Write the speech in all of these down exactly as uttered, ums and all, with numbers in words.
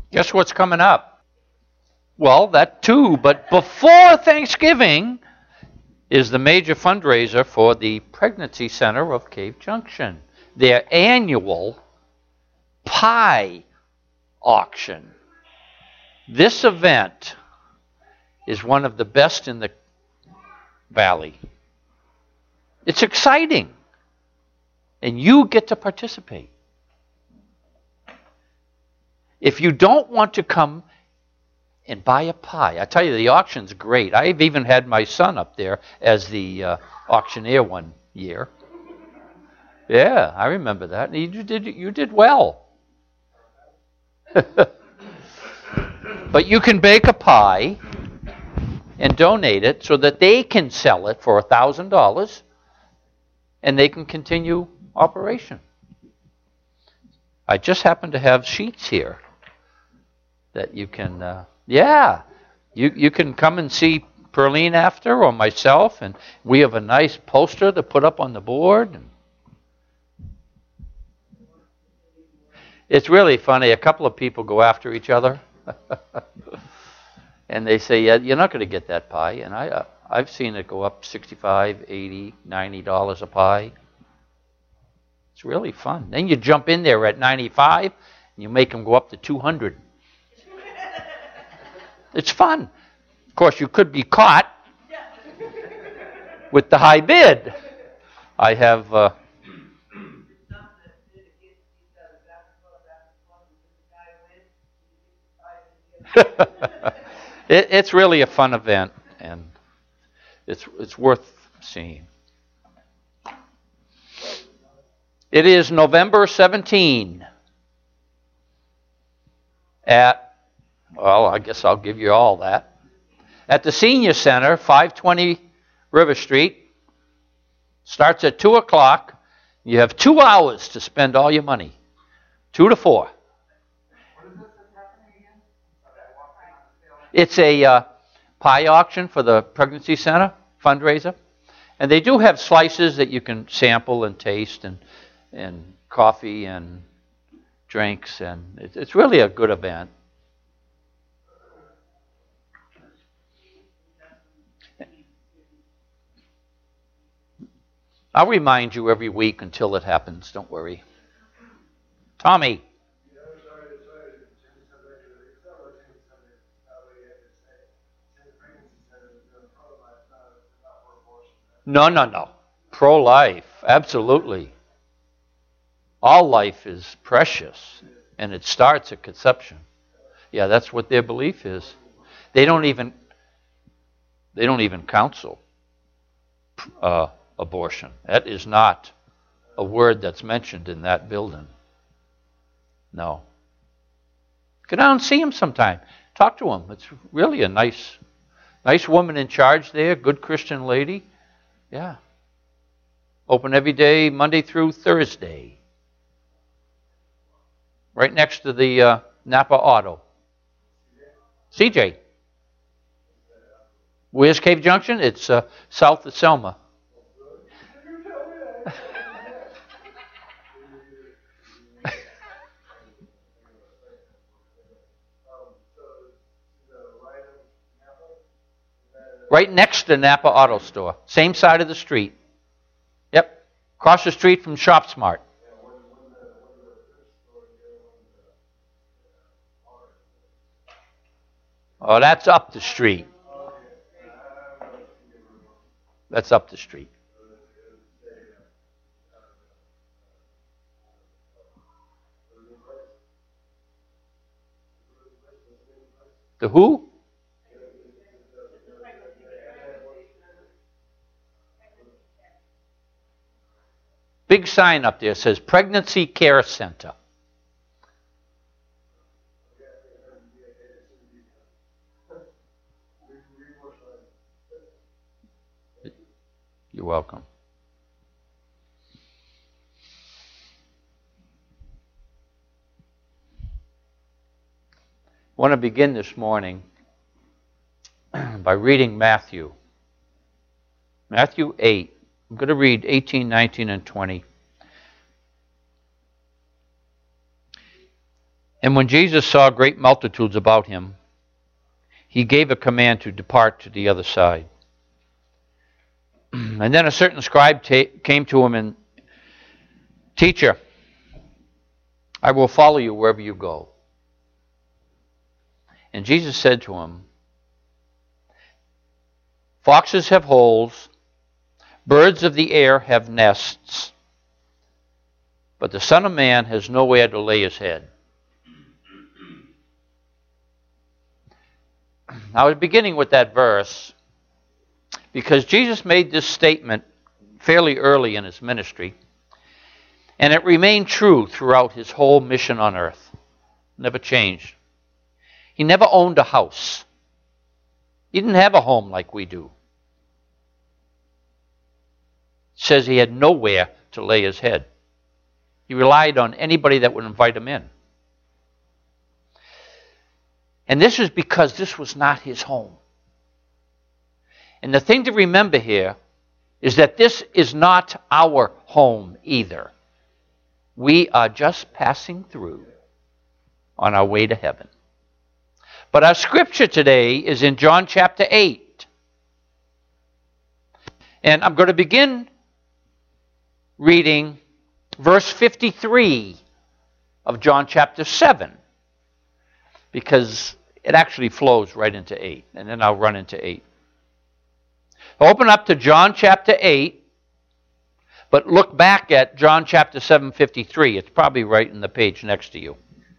Guess what's coming up? Well, that too, but before Thanksgiving is the major fundraiser for the Pregnancy Center of Cave Junction, their annual pie auction. This event is one of the best in the valley. It's exciting, and you get to participate. If you don't want to come and buy a pie, I tell you, the auction's great. I've even had my son up there as the uh, auctioneer one year. Yeah, I remember that. You did, you did well. But you can bake a pie and donate it so that they can sell it for one thousand dollars and they can continue operation. I just happen to have sheets here that you can, uh, yeah, you, you can come and see Perlene after or myself, and we have a nice poster to put up on the board. And it's really funny. A couple of people go after each other. And they say, yeah, you're not going to get that pie. And I, uh, I've seen it go up sixty-five, eighty, ninety dollars a pie. It's really fun. Then you jump in there at ninety-five, and you make them go up to two hundred. It's fun. Of course, you could be caught with the high bid. I have... Uh, it, it's really a fun event, and it's it's worth seeing. It is November seventeenth at, well, I guess I'll give you all that, at the Senior Center, five twenty River Street. Starts at two o'clock. You have two hours to spend all your money, two to four. It's a uh, pie auction for the Pregnancy Center fundraiser. And they do have slices that you can sample and taste, and and coffee and drinks. And it, it's really a good event. I'll remind you every week until it happens. Don't worry. Tommy. No, no, no. Pro-life, absolutely. All life is precious, and it starts at conception. Yeah, that's what their belief is. They don't even they don't even counsel uh, abortion. That is not a word that's mentioned in that building. No. Go down and see him sometime. Talk to him. It's really a nice, nice woman in charge there. Good Christian lady. Yeah. Open every day, Monday through Thursday. Right next to the uh, Napa Auto. C J. Where's Cave Junction? It's uh, south of Selma. Right next to Napa Auto Store. Same side of the street. Yep. Across the street from Shop Smart. Oh, that's up the street. That's up the street. The who? Big sign up there says Pregnancy Care Center. You're welcome. I want to begin this morning by reading Matthew. Matthew eight. I'm going to read eighteen, nineteen, and twenty. And when Jesus saw great multitudes about him, he gave a command to depart to the other side. And then a certain scribe ta- came to him and, Teacher, I will follow you wherever you go. And Jesus said to him, Foxes have holes, birds of the air have nests, but the Son of Man has nowhere to lay his head. I was beginning with that verse because Jesus made this statement fairly early in his ministry, and it remained true throughout his whole mission on earth. Never changed. He never owned a house. He didn't have a home like we do. It says he had nowhere to lay his head. He relied on anybody that would invite him in. And this is because this was not his home. And the thing to remember here is that this is not our home either. We are just passing through on our way to heaven. But our scripture today is in John chapter eight. And I'm going to begin reading verse fifty-three of John chapter seven, because it actually flows right into eight, and then I'll run into eight. Open up to John chapter eight, but look back at John chapter seven fifty-three. It's probably right in the page next to you.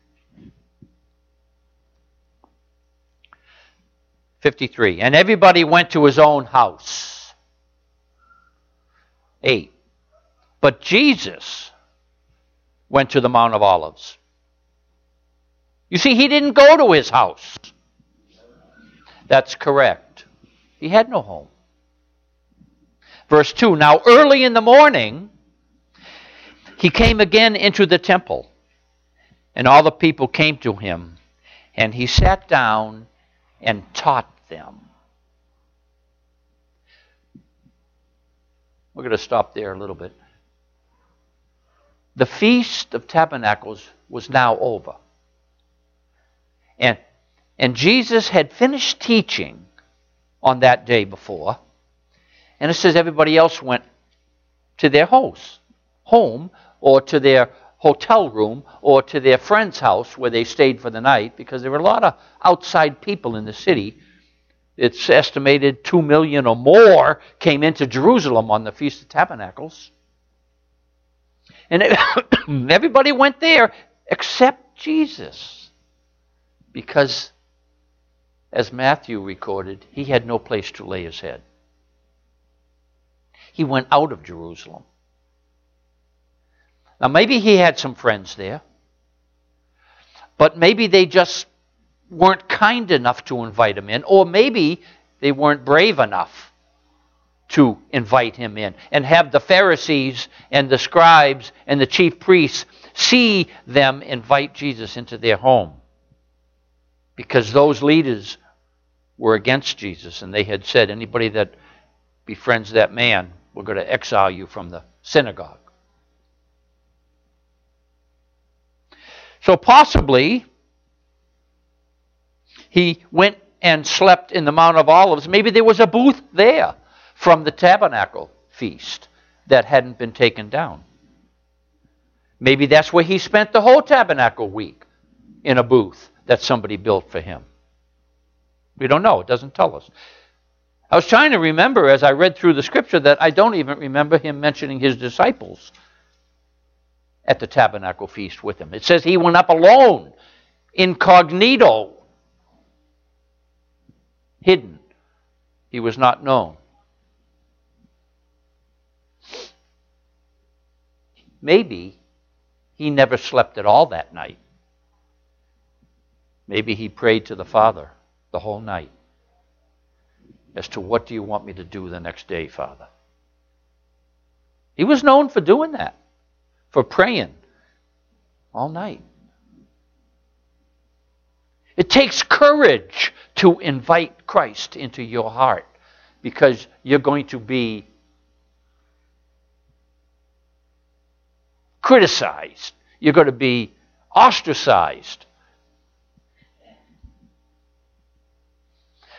fifty-three. And everybody went to his own house. eight. But Jesus went to the Mount of Olives. You see, he didn't go to his house. That's correct. He had no home. Verse two, now early in the morning, he came again into the temple, and all the people came to him, and he sat down and taught them. We're going to stop there a little bit. The Feast of Tabernacles was now over. And, and Jesus had finished teaching on that day before. And it says everybody else went to their house, home, or to their hotel room, or to their friend's house where they stayed for the night, because there were a lot of outside people in the city. It's estimated two million or more came into Jerusalem on the Feast of Tabernacles. And everybody went there except Jesus, because, as Matthew recorded, he had no place to lay his head. He went out of Jerusalem. Now, maybe he had some friends there, but maybe they just weren't kind enough to invite him in, or maybe they weren't brave enough to invite him in and have the Pharisees and the scribes and the chief priests see them invite Jesus into their home, because those leaders were against Jesus, and they had said, anybody that befriends that man, we're going to exile you from the synagogue. So possibly he went and slept in the Mount of Olives. Maybe there was a booth there from the tabernacle feast that hadn't been taken down. Maybe that's where he spent the whole tabernacle week, in a booth that somebody built for him. We don't know. It doesn't tell us. I was trying to remember as I read through the scripture that I don't even remember him mentioning his disciples at the tabernacle feast with him. It says he went up alone, incognito, hidden. He was not known. Maybe he never slept at all that night. Maybe he prayed to the Father the whole night as to, what do you want me to do the next day, Father? He was known for doing that, for praying all night. It takes courage to invite Christ into your heart, because you're going to be criticized. You're going to be ostracized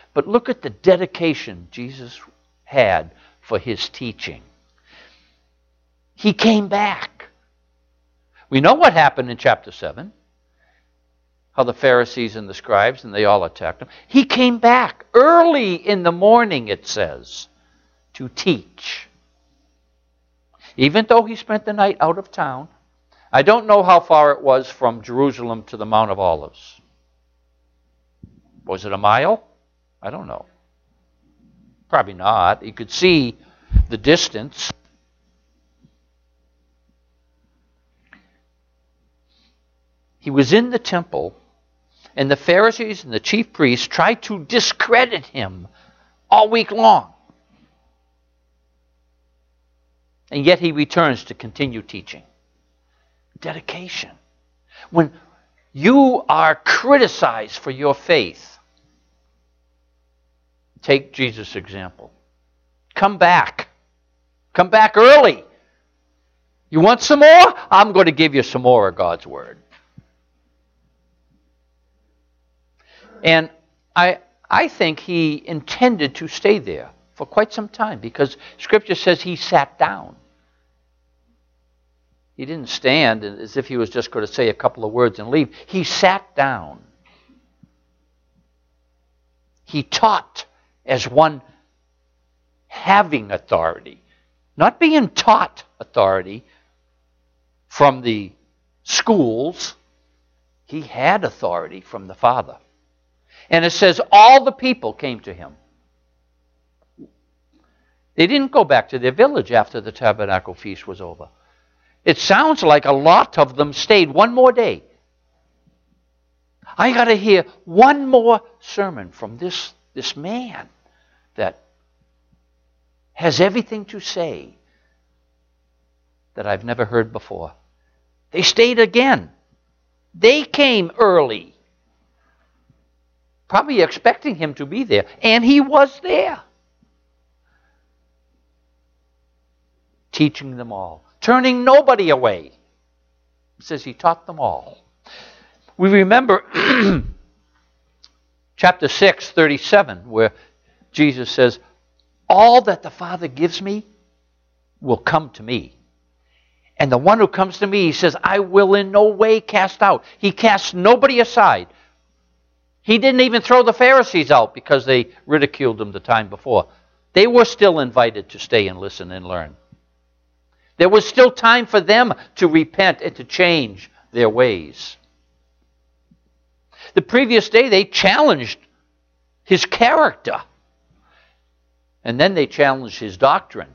But look at the dedication Jesus had for his teaching. He came back. We know what happened in chapter seven. How the Pharisees and the scribes, and they all attacked him. He came back early in the morning, it says, to teach. Even though he spent the night out of town. I don't know how far it was from Jerusalem to the Mount of Olives. Was it a mile? I don't know. Probably not. You could see the distance. He was in the temple, and the Pharisees and the chief priests tried to discredit him all week long. And yet he returns to continue teaching. Dedication. When you are criticized for your faith, take Jesus' example. Come back. Come back early. You want some more? I'm going to give you some more of God's Word. And I, I think he intended to stay there for quite some time because Scripture says he sat down. He didn't stand as if he was just going to say a couple of words and leave. He sat down. He taught as one having authority, not being taught authority from the schools. He had authority from the Father. And it says all the people came to him. They didn't go back to their village after the tabernacle feast was over. It sounds like a lot of them stayed one more day. I got to hear one more sermon from this, this man that has everything to say that I've never heard before. They stayed again. They came early. Probably expecting him to be there. And he was there. Teaching them all. Turning nobody away. It says he taught them all. We remember chapter six, thirty-seven, where Jesus says, all that the Father gives me will come to me. And the one who comes to me, he says, I will in no way cast out. He casts nobody aside. He didn't even throw the Pharisees out because they ridiculed him the time before. They were still invited to stay and listen and learn. There was still time for them to repent and to change their ways. The previous day, they challenged his character. And then they challenged his doctrine.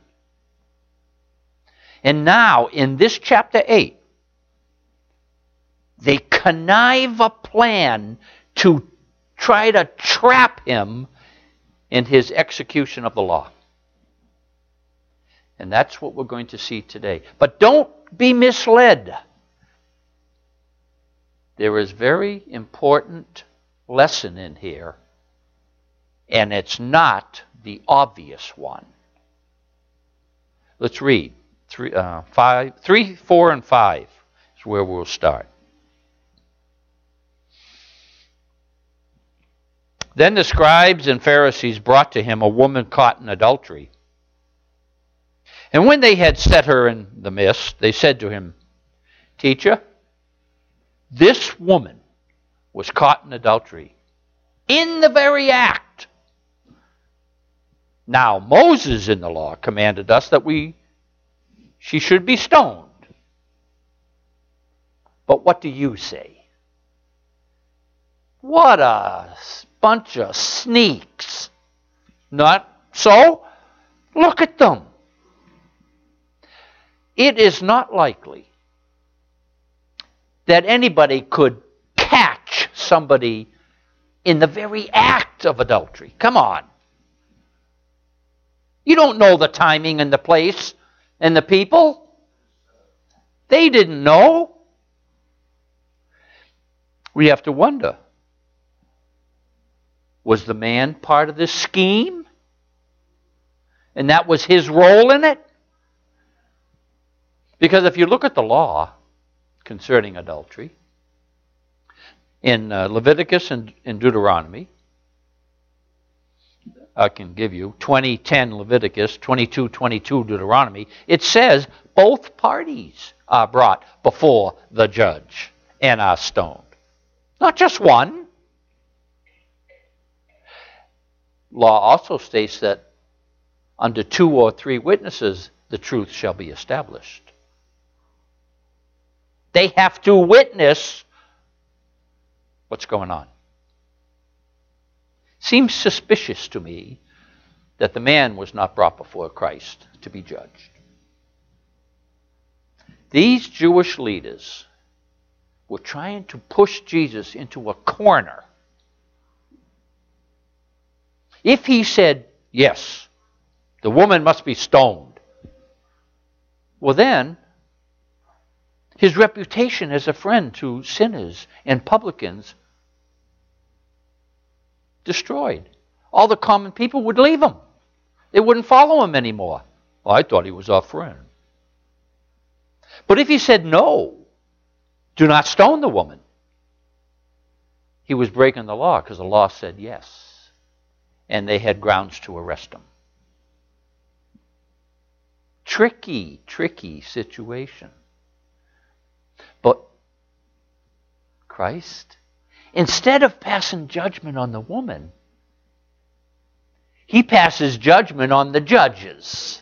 And now, in this chapter eight, they connive a plan to try to trap him in his execution of the law. And that's what we're going to see today. But don't be misled. There is a very important lesson in here, and it's not the obvious one. Let's read. Three, uh, five, three, four, and five is where we'll start. Then the scribes and Pharisees brought to him a woman caught in adultery. And when they had set her in the midst, they said to him, Teacher, this woman was caught in adultery, in the very act. Now Moses in the law commanded us that we she should be stoned. But what do you say? What a bunch of sneaks. Not so? Look at them. It is not likely that anybody could catch somebody in the very act of adultery. Come on. You don't know the timing and the place and the people. They didn't know. We have to wonder, was the man part of this scheme? And that was his role in it? Because if you look at the law concerning adultery, in uh, Leviticus and in Deuteronomy, I can give you, twenty ten Leviticus, twenty-two twenty-two Deuteronomy, it says both parties are brought before the judge and are stoned. Not just one. Law also states that under two or three witnesses, the truth shall be established. They have to witness what's going on. Seems suspicious to me that the man was not brought before Christ to be judged. These Jewish leaders were trying to push Jesus into a corner. If he said, yes, the woman must be stoned, well then, his reputation as a friend to sinners and publicans destroyed. All the common people would leave him. They wouldn't follow him anymore. Well, I thought he was our friend. But if he said, no, do not stone the woman, he was breaking the law because the law said yes. And they had grounds to arrest him. Tricky, tricky situation. But Christ, instead of passing judgment on the woman, he passes judgment on the judges.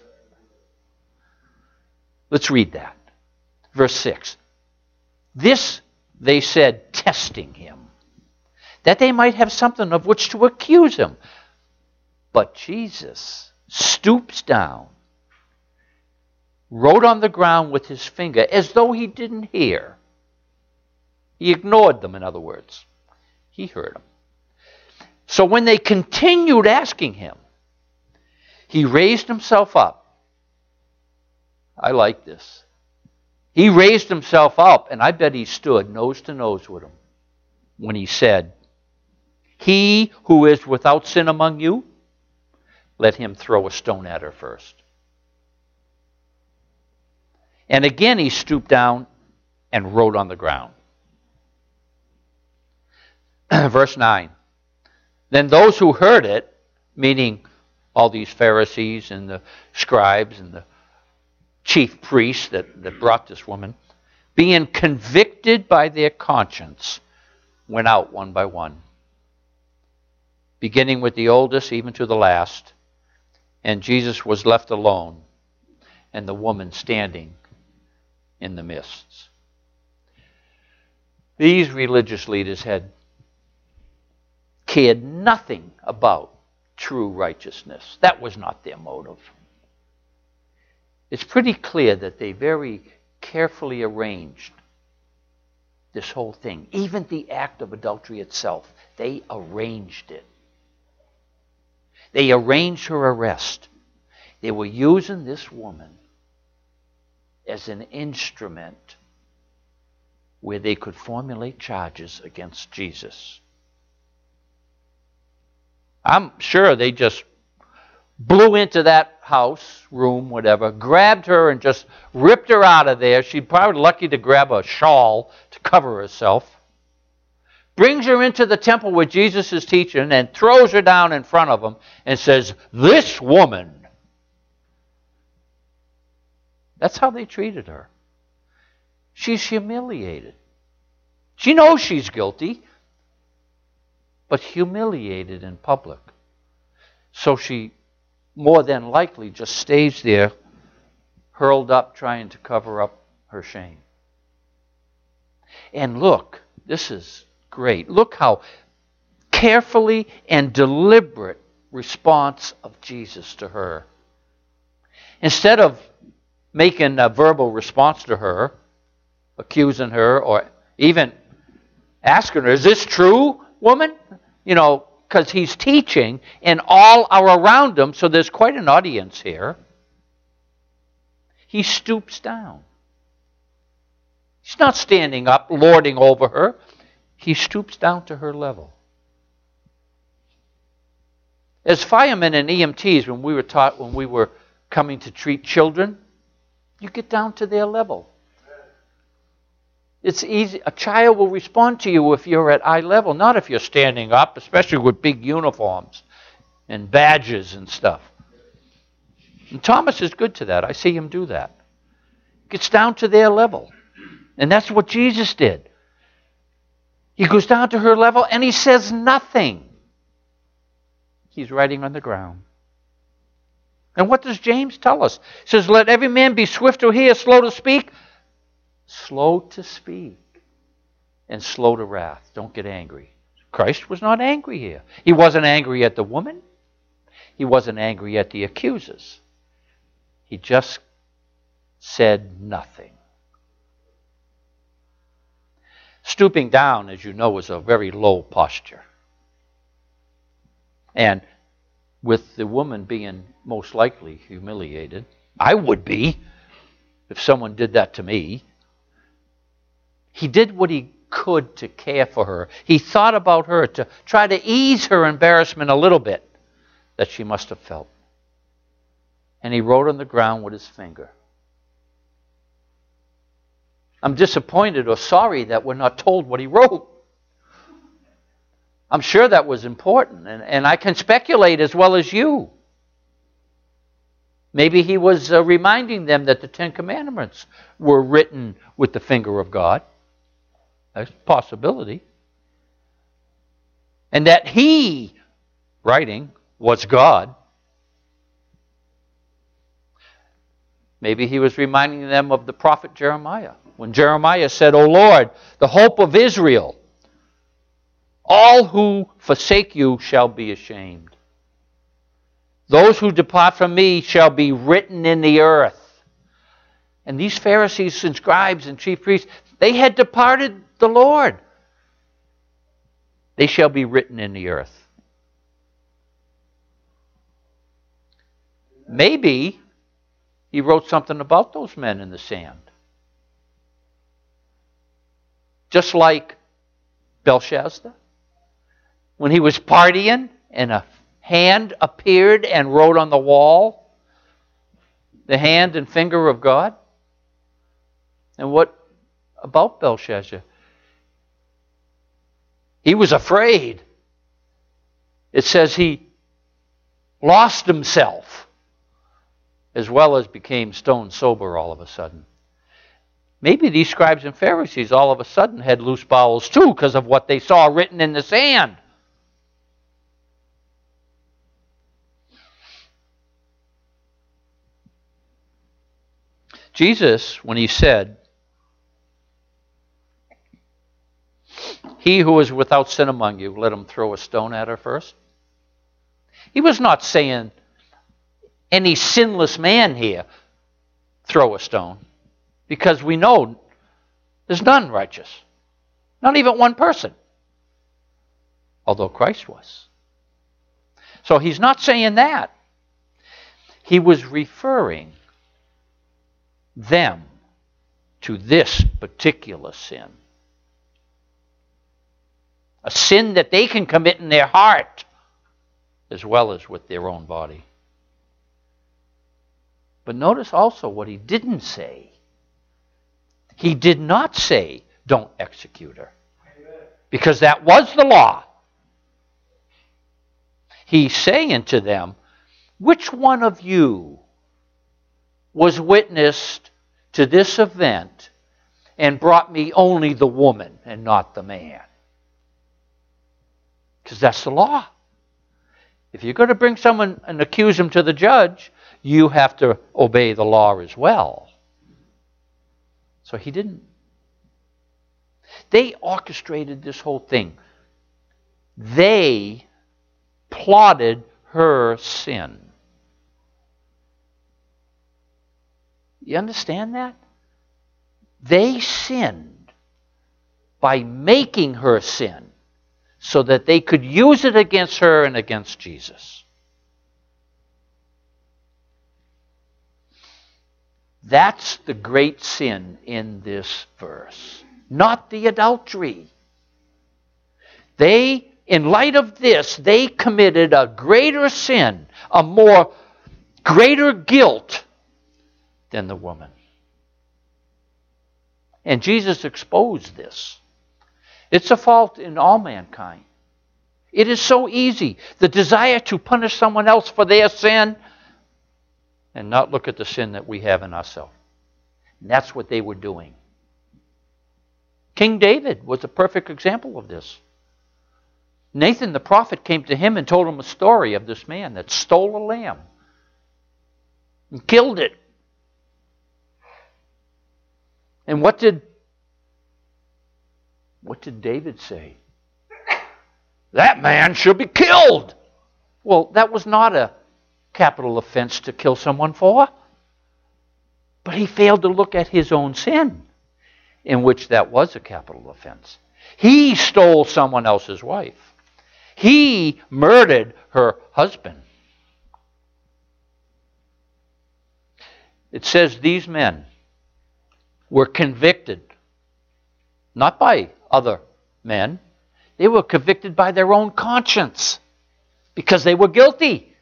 Let's read that. Verse six. This they said, testing him, that they might have something of which to accuse him. But Jesus stoops down, wrote on the ground with his finger as though he didn't hear. He ignored them, in other words. He heard them. So when they continued asking him, he raised himself up. I like this. He raised himself up, and I bet he stood nose to nose with them when he said, he who is without sin among you, let him throw a stone at her first. And again he stooped down and wrote on the ground. Verse nine. Then those who heard it, meaning all these Pharisees and the scribes and the chief priests that, that brought this woman, being convicted by their conscience, went out one by one, beginning with the oldest even to the last. And Jesus was left alone, and the woman standing in the midst. These religious leaders had cared nothing about true righteousness. That was not their motive. It's pretty clear that they very carefully arranged this whole thing. Even the act of adultery itself, they arranged it. They arranged her arrest. They were using this woman as an instrument where they could formulate charges against Jesus. I'm sure they just blew into that house, room, whatever, grabbed her and just ripped her out of there. She'd probably lucky to grab a shawl to cover herself. Brings her into the temple where Jesus is teaching and throws her down in front of him and says, this woman. That's how they treated her. She's humiliated. She knows she's guilty, but humiliated in public. So she more than likely just stays there, hurled up, trying to cover up her shame. And look, this is great. Look how carefully and deliberate response of Jesus to her. Instead of making a verbal response to her, accusing her, or even asking her, is this true, woman? You know, because he's teaching and all are around him, so there's quite an audience here. He stoops down. He's not standing up, lording over her. He stoops down to her level. As firemen and E M Ts, when we were taught, when we were coming to treat children, you get down to their level. It's easy. A child will respond to you if you're at eye level, not if you're standing up, especially with big uniforms. and badges and stuff. And Thomas is good to that. I see him do that. Gets down to their level. And that's what Jesus did. He goes down to her level and he says nothing. He's writing on the ground. And what does James tell us? He says, let every man be swift to hear, slow to speak, slow to speak, and slow to wrath. Don't get angry. Christ was not angry here. He wasn't angry at the woman. He wasn't angry at the accusers. He just said nothing. Stooping down, as you know, is a very low posture. And with the woman being most likely humiliated, I would be if someone did that to me. He did what he could to care for her. He thought about her to try to ease her embarrassment a little bit that she must have felt. And he wrote on the ground with his finger. I'm disappointed or sorry that we're not told what he wrote. I'm sure that was important, and, and I can speculate as well as you. Maybe he was uh, reminding them that the Ten Commandments were written with the finger of God. That's a possibility. And that he, writing, was God. Maybe he was reminding them of the prophet Jeremiah. When Jeremiah said, O Lord, the hope of Israel, all who forsake you shall be ashamed. Those who depart from me shall be written in the earth. And these Pharisees and scribes and chief priests, they had departed the Lord. They shall be written in the earth. Maybe he wrote something about those men in the sand. Just like Belshazzar, when he was partying and a hand appeared and wrote on the wall the hand and finger of God. And what about Belshazzar? He was afraid. It says he lost himself as well as became stone sober all of a sudden. Maybe these scribes and Pharisees all of a sudden had loose bowels too because of what they saw written in the sand. Jesus, when he said, he who is without sin among you, let him throw a stone at her first. He was not saying any sinless man here throw a stone. Because we know there's none righteous. Not even one person. Although Christ was. So he's not saying that. He was referring them to this particular sin. A sin that they can commit in their heart as well as with their own body. But notice also what he didn't say. He did not say, don't execute her. Because that was the law. He's saying to them, which one of you was witnessed to this event and brought me only the woman and not the man? Because that's the law. If you're going to bring someone and accuse him to the judge, you have to obey the law as well. So he didn't. They orchestrated this whole thing. They plotted her sin. You understand that? They sinned by making her sin so that they could use it against her and against Jesus. That's the great sin in this verse, not the adultery. They, in light of this, they committed a greater sin, a more greater guilt than the woman. And Jesus exposed this. It's a fault in all mankind. It is so easy. The desire to punish someone else for their sin and not look at the sin that we have in ourselves. And that's what they were doing. King David was a perfect example of this. Nathan the prophet came to him and told him a story of this man that stole a lamb and killed it. And what did what did David say? That man should be killed. Well, that was not a capital offense to kill someone for. But he failed to look at his own sin, in which that was a capital offense. He stole someone else's wife. He murdered her husband. It says these men were convicted, not by other men. They were convicted by their own conscience because they were guilty.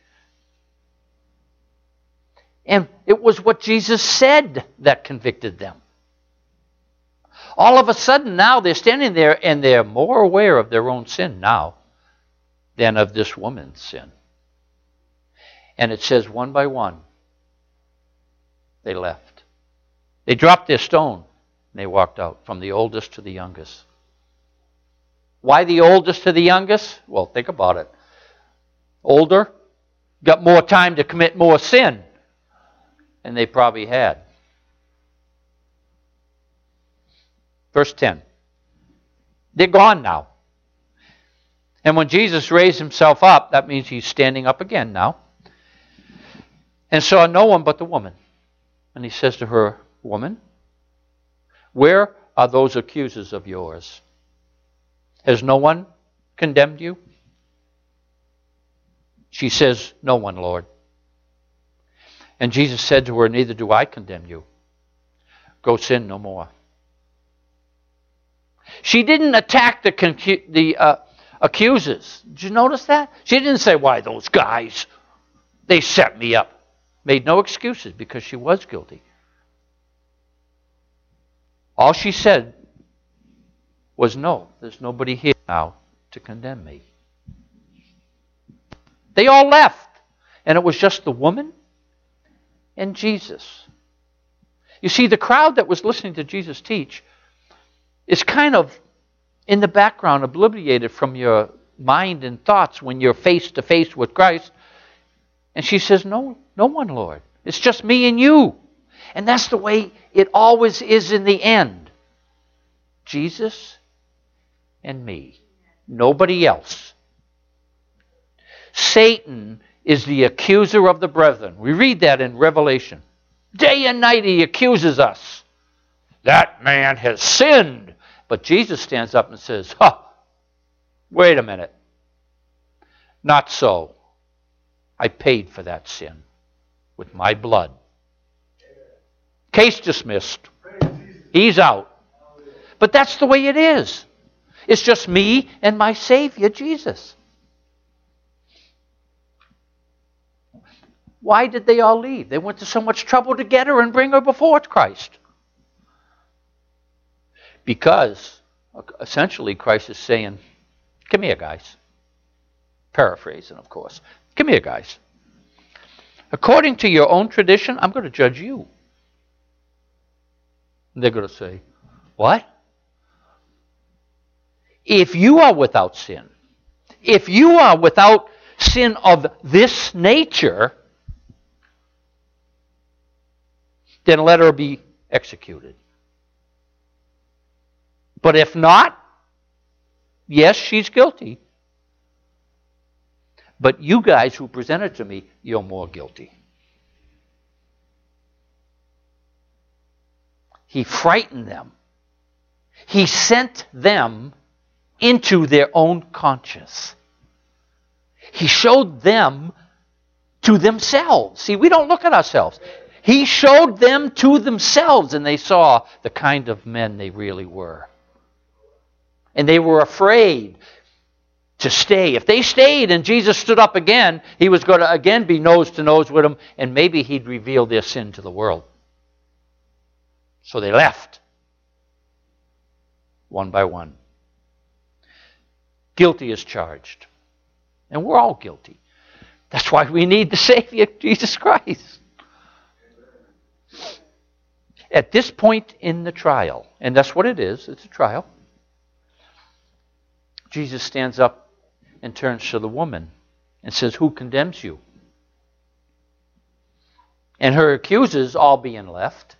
And it was what Jesus said that convicted them. All of a sudden now they're standing there and they're more aware of their own sin now than of this woman's sin. And it says one by one, they left. They dropped their stone and they walked out, from the oldest to the youngest. Why the oldest to the youngest? Well, think about it. Older, got more time to commit more sin, and they probably had. Verse ten. They're gone now. And when Jesus raised himself up, that means he's standing up again now, and saw no one but the woman. And he says to her, Woman, where are those accusers of yours? Has no one condemned you? She says, No one, Lord. And Jesus said to her, Neither do I condemn you. Go sin no more. She didn't attack the, concu- the uh, accusers. Did you notice that? She didn't say, Why, those guys, they set me up. Made no excuses because she was guilty. All she said was, No, there's nobody here now to condemn me. They all left. And it was just the woman and Jesus. You see, the crowd that was listening to Jesus teach is kind of in the background, obliterated from your mind and thoughts when you're face to face with Christ. And she says, No, no one, Lord. It's just me and you. And that's the way it always is in the end. Jesus and me. Nobody else. Satan is the accuser of the brethren. We read that in Revelation. Day and night he accuses us. That man has sinned. But Jesus stands up and says, Ha! Wait a minute. Not so. I paid for that sin with my blood. Case dismissed. He's out. But that's the way it is. It's just me and my Savior, Jesus. Why did they all leave? They went to so much trouble to get her and bring her before Christ. Because, essentially, Christ is saying, Come here, guys. Paraphrasing, of course. Come here, guys. According to your own tradition, I'm going to judge you. And they're going to say, What? If you are without sin, if you are without sin of this nature, then let her be executed. But if not, yes, she's guilty. But you guys who presented to me, you're more guilty. He frightened them. He sent them into their own conscience. He showed them to themselves. See, we don't look at ourselves. He showed them to themselves, and they saw the kind of men they really were. And they were afraid to stay. If they stayed and Jesus stood up again, he was going to again be nose to nose with them, and maybe he'd reveal their sin to the world. So they left, one by one. Guilty is charged. And we're all guilty. That's why we need the Savior, Jesus Christ. At this point in the trial, and that's what it is, it's a trial, Jesus stands up and turns to the woman and says, "Who condemns you?" And her accusers all being left.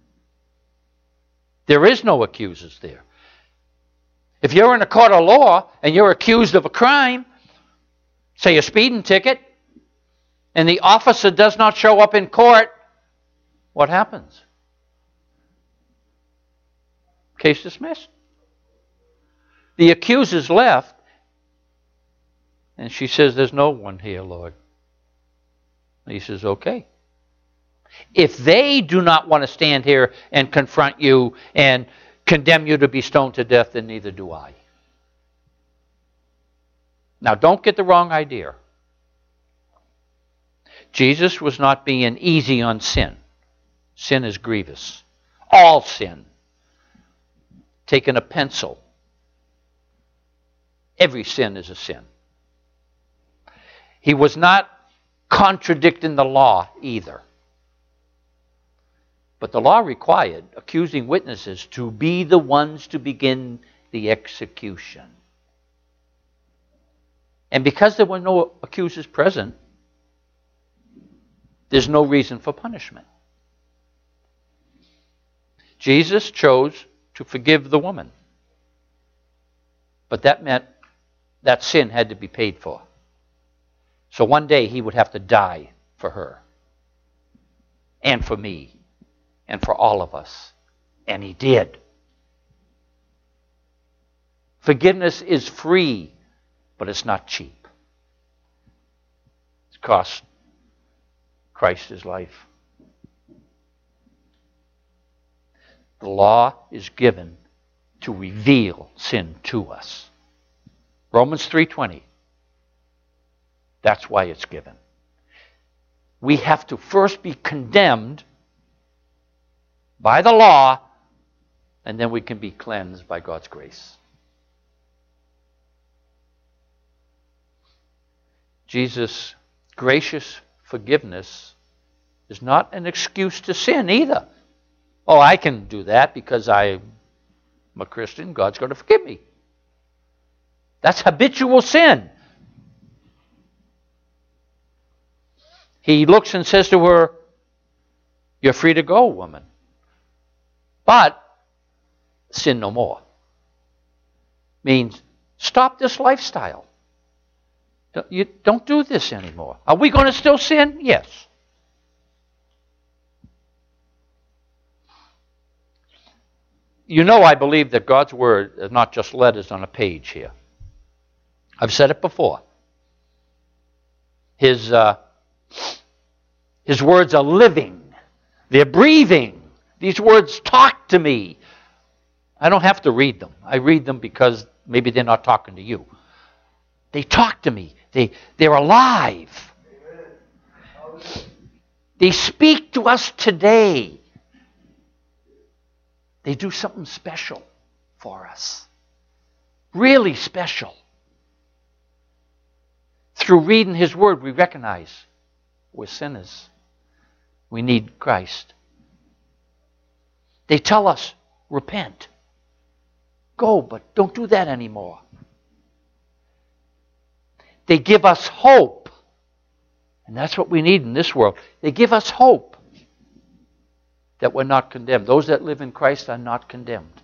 There is no accusers there. If you're in a court of law and you're accused of a crime, say a speeding ticket, and the officer does not show up in court, what happens? Case dismissed. The accuser's left, and she says, "There's no one here, Lord." And he says, "Okay. If they do not want to stand here and confront you and condemn you to be stoned to death, then neither do I." Now, don't get the wrong idea. Jesus was not being easy on sin. Sin is grievous. All sin. Taking a pencil. Every sin is a sin. He was not contradicting the law either. But the law required accusing witnesses to be the ones to begin the execution. And because there were no accusers present, there's no reason for punishment. Jesus chose to forgive the woman. But that meant that sin had to be paid for. So one day he would have to die for her. And for me. And for all of us. And he did. Forgiveness is free, but it's not cheap. It cost Christ his life. The law is given to reveal sin to us. Romans three twenty. That's why it's given. We have to first be condemned by the law, and then we can be cleansed by God's grace. Jesus' gracious forgiveness is not an excuse to sin either. Oh, I can do that because I'm a Christian. God's going to forgive me. That's habitual sin. He looks and says to her, "You're free to go, woman. But sin no more." Means stop this lifestyle. You don't do this anymore. Are we going to still sin? Yes. You know I believe that God's Word is not just letters on a page here. I've said it before. His, uh, his words are living. They're breathing. These words talk to me. I don't have to read them. I read them because maybe they're not talking to you. They talk to me. They, they're alive. They speak to us today. They do something special for us. Really special. Through reading His Word, we recognize we're sinners. We need Christ. They tell us, repent. Go, but don't do that anymore. They give us hope. And that's what we need in this world. They give us hope that we're not condemned. Those that live in Christ are not condemned.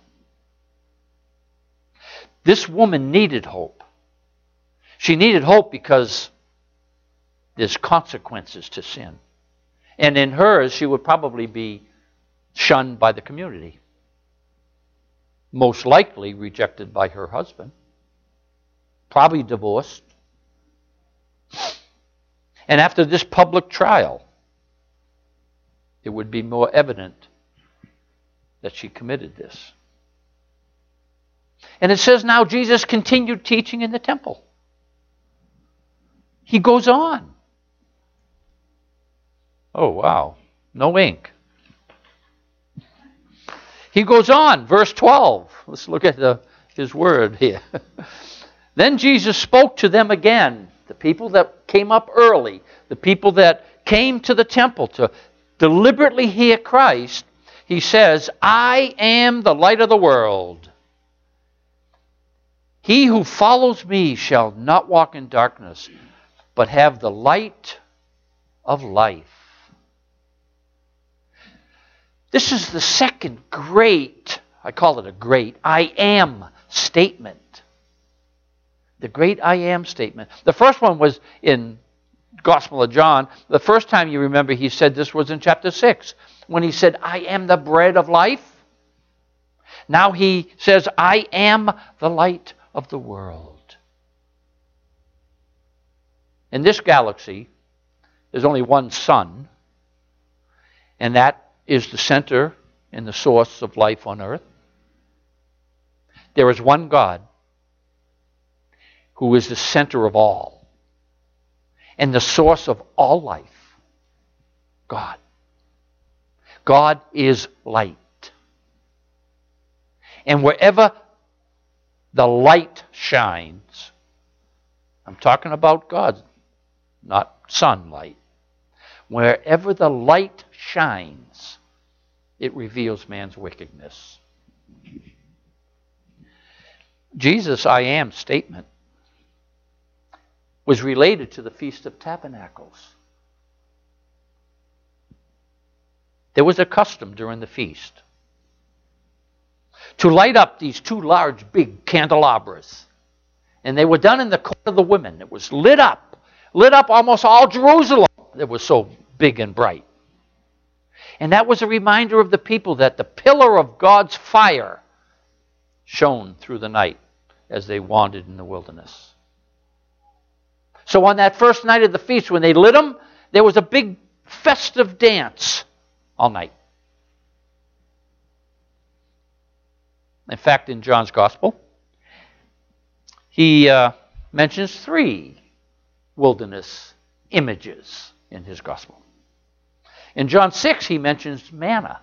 This woman needed hope. She needed hope because there's consequences to sin. And in hers, she would probably be shunned by the community. Most likely rejected by her husband. Probably divorced. And after this public trial, it would be more evident that she committed this. And it says now Jesus continued teaching in the temple. He goes on. Oh, wow. No ink. He goes on, verse twelve. Let's look at the, his word here. Then Jesus spoke to them again. the people that came up early, the people that came to the temple to deliberately hear Christ, he says, I am the light of the world. He who follows me shall not walk in darkness, but have the light of life. This is the second great, I call it a great, I am statement. The great I am statement. The first one was in Gospel of John. The first time you remember he said this was in chapter six, when he said, I am the bread of life. Now he says, I am the light of the world. In this galaxy, there's only one sun, and that is the center and the source of life on earth. There is one God who is the center of all and the source of all life. God. God is light. And wherever the light shines, I'm talking about God, not sunlight. Wherever the light shines, it reveals man's wickedness. Jesus' I am statement was related to the Feast of Tabernacles. There was a custom during the feast to light up these two large, big candelabras. And they were done in the court of the women. It was lit up, lit up almost all Jerusalem. It was so big and bright. And that was a reminder of the people that the pillar of God's fire shone through the night as they wandered in the wilderness. So on that first night of the feast, when they lit them, there was a big festive dance all night. In fact, in John's Gospel, he uh, mentions three wilderness images in his Gospel. In John six, he mentions manna.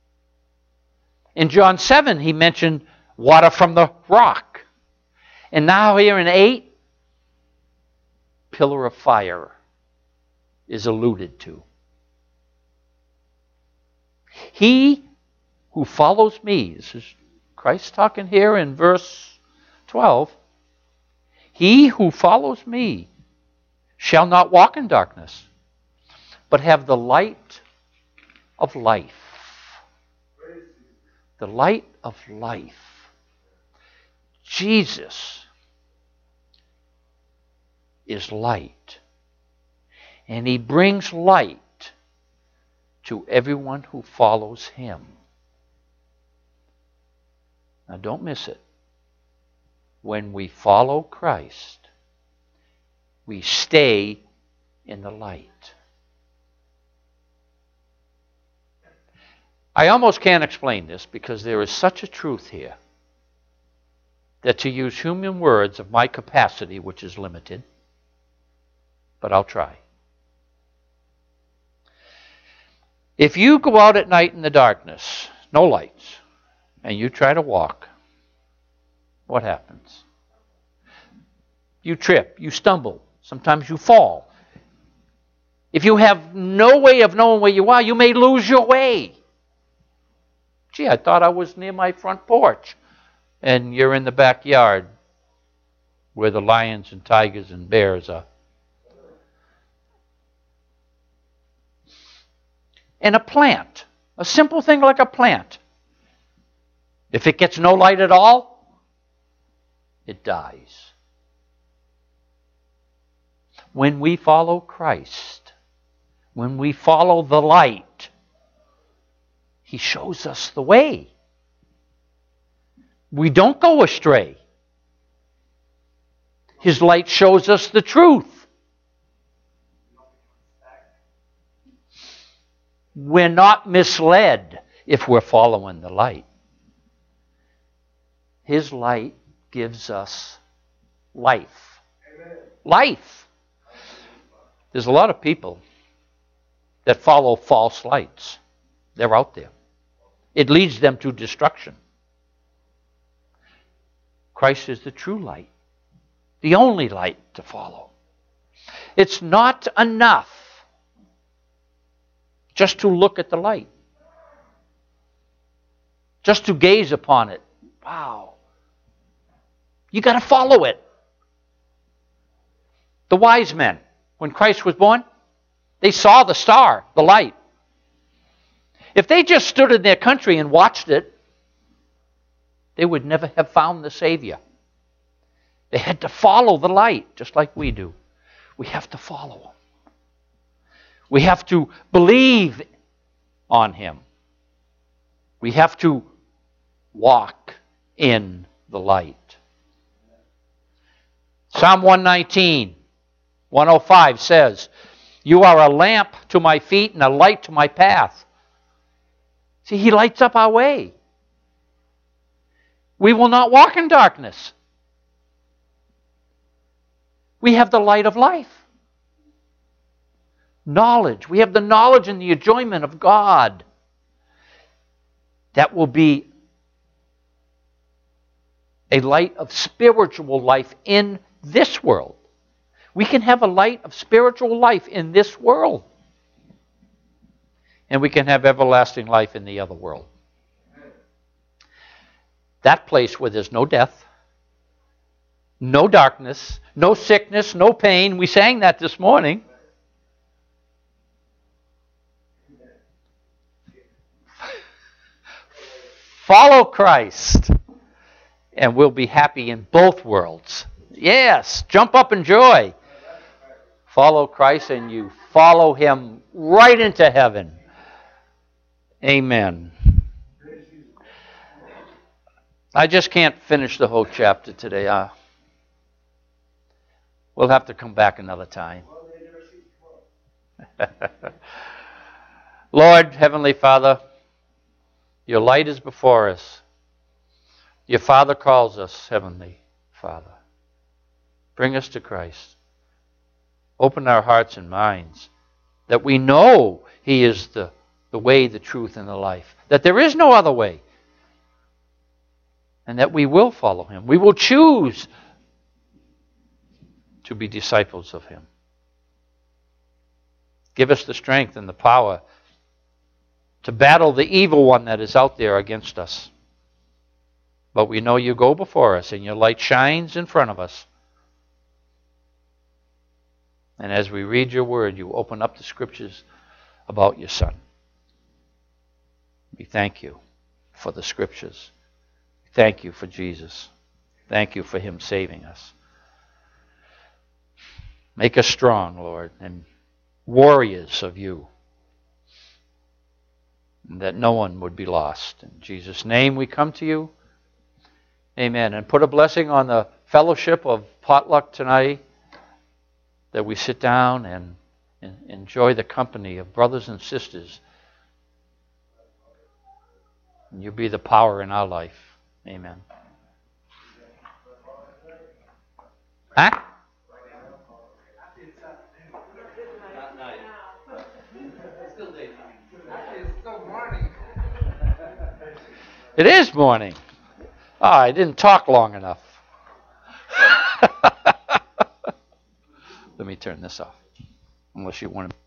In John seven, he mentioned water from the rock. And now here in eight, pillar of fire is alluded to. He who follows me, this is Christ talking here in verse twelve, he who follows me shall not walk in darkness, but have the light of life. The light of life. Jesus is light. And he brings light to everyone who follows him. Now don't miss it. When we follow Christ, we stay in the light. I almost can't explain this because there is such a truth here that to use human words of my capacity, which is limited, but I'll try. If you go out at night in the darkness, no lights, and you try to walk, what happens? You trip, you stumble, sometimes you fall. If you have no way of knowing where you are, you may lose your way. Gee, I thought I was near my front porch. And you're in the backyard where the lions and tigers and bears are. And a plant, a simple thing like a plant, if it gets no light at all, it dies. When we follow Christ, when we follow the light, he shows us the way. We don't go astray. His light shows us the truth. We're not misled if we're following the light. His light gives us life. Amen. Life. There's a lot of people that follow false lights. They're out there. It leads them to destruction. Christ is the true light, the only light to follow. It's not enough just to look at the light, just to gaze upon it. Wow. You got to follow it. The wise men, when Christ was born, they saw the star, the light. If they just stood in their country and watched it, they would never have found the Savior. They had to follow the light, just like we do. We have to follow Him. We have to believe on Him. We have to walk in the light. Psalm one nineteen, one oh five says, "You are a lamp to my feet and a light to my path." See, He lights up our way. We will not walk in darkness. We have the light of life. Knowledge. We have the knowledge and the enjoyment of God. That will be a light of spiritual life in this world. We can have a light of spiritual life in this world. And we can have everlasting life in the other world. That place where there's no death, no darkness, no sickness, no pain. We sang that this morning. Follow Christ, and we'll be happy in both worlds. Yes, jump up in joy. Follow Christ, and you follow Him right into heaven. Amen. I just can't finish the whole chapter today. Uh, we'll have to come back another time. Lord, Heavenly Father, your light is before us. Your Father calls us, Heavenly Father. Bring us to Christ. Open our hearts and minds that we know He is the, the way, the truth, and the life. That there is no other way. And that we will follow Him. We will choose to be disciples of Him. Give us the strength and the power to battle the evil one that is out there against us. But we know you go before us and your light shines in front of us. And as we read your word, you open up the scriptures about your Son. We thank you for the scriptures. Thank you for Jesus. Thank you for Him saving us. Make us strong, Lord, and warriors of you, and that no one would be lost. In Jesus' name we come to you. Amen. And put a blessing on the fellowship of potluck tonight, that we sit down and, and enjoy the company of brothers and sisters. And you be the power in our life. Amen. Huh? It is morning. Oh, I didn't talk long enough. Let me turn this off. Unless you want to.